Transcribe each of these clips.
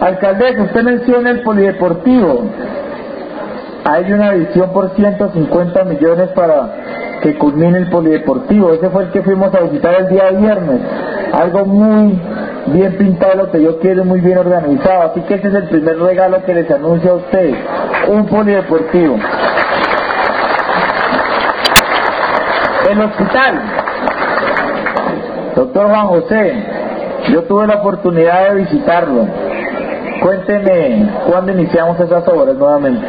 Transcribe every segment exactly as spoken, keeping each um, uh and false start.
Alcaldesa, usted menciona el polideportivo. Hay una visión por ciento cincuenta millones para que culmine el polideportivo. Ese fue el que fuimos a visitar el día viernes. Algo muy bien pintado, lo que yo quiero, muy bien organizado. Así que ese es el primer regalo que les anuncio a ustedes, un polideportivo. El hospital, doctor Juan José, yo tuve la oportunidad de visitarlo. Cuénteme cuándo iniciamos esas obras nuevamente.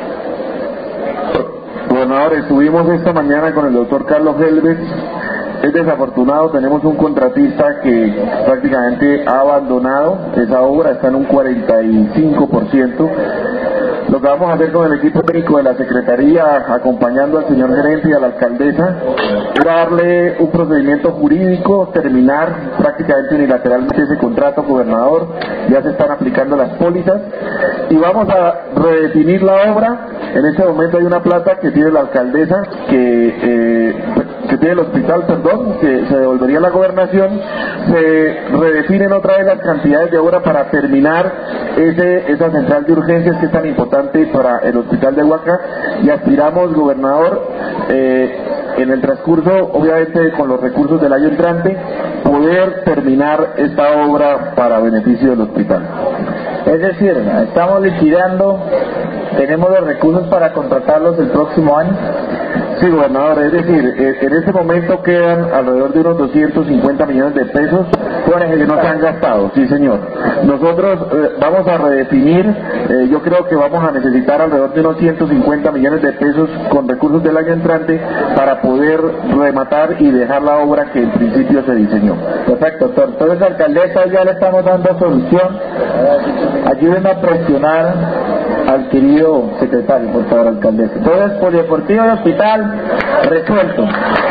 Gobernador, estuvimos esta mañana con el doctor Carlos Helves. Es desafortunado, tenemos un contratista que prácticamente ha abandonado esa obra, está en un cuarenta y cinco por ciento. Lo que vamos a hacer con el equipo técnico de la Secretaría, acompañando al señor gerente y a la alcaldesa, es darle un procedimiento jurídico, terminar prácticamente unilateralmente ese contrato, gobernador. Ya se están aplicando las pólizas y vamos a redefinir la obra. En este momento hay una plata que tiene la alcaldesa, que, eh, que tiene el hospital, perdón, que se devolvería a la gobernación. Se redefinen otra vez las cantidades de obra para terminar ese, esa central de urgencias que es tan importante para el hospital de Huaca, y aspiramos, gobernador, eh, en el transcurso, obviamente con los recursos del año entrante, poder terminar esta obra para beneficio del hospital. Es decir, estamos liquidando, tenemos los recursos para contratarlos el próximo año. Sí, gobernador, es decir, en este momento quedan alrededor de unos doscientos cincuenta millones de pesos que no se han gastado, sí señor. Nosotros eh, vamos a redefinir, eh, yo creo que vamos a necesitar alrededor de unos ciento cincuenta millones de pesos con recursos del año entrante para poder rematar y dejar la obra que en principio se diseñó. Perfecto, doctor. Entonces, alcaldesa, ya le estamos dando solución. Ayúdenme a presionar al querido secretario, por favor, alcaldesa. Entonces, polideportivo y hospital resuelto.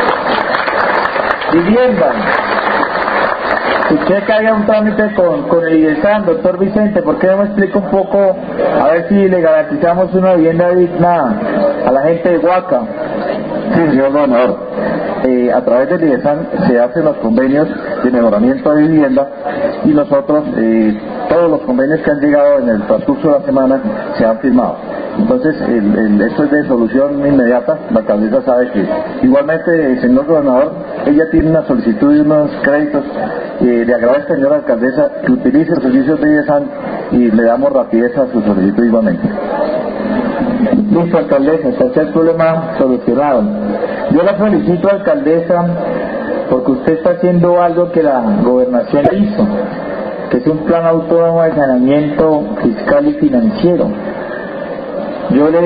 Vivienda. Escuché que había un trámite con, con el IDESAN, doctor Vicente. ¿Por qué no me explica un poco, a ver si le garantizamos una vivienda digna a la gente de Huaca? Sí, señor gobernador. Eh, a través del IDESAN se hacen los convenios de mejoramiento de vivienda y nosotros, eh, todos los convenios que han llegado en el transcurso de la semana se han firmado. Entonces, el, el, esto es de solución inmediata. La alcaldesa sabe que, igualmente, el señor gobernador, ella tiene una solicitud y unos créditos. Eh, le agradezco, señora alcaldesa, que utilice los servicios de IDESAN y le damos rapidez a su solicitud igualmente. Listo, alcaldesa, tercer problema solucionado. Yo la felicito, alcaldesa, porque usted está haciendo algo que la gobernación hizo, que es un plan autónomo de saneamiento fiscal y financiero. Yo le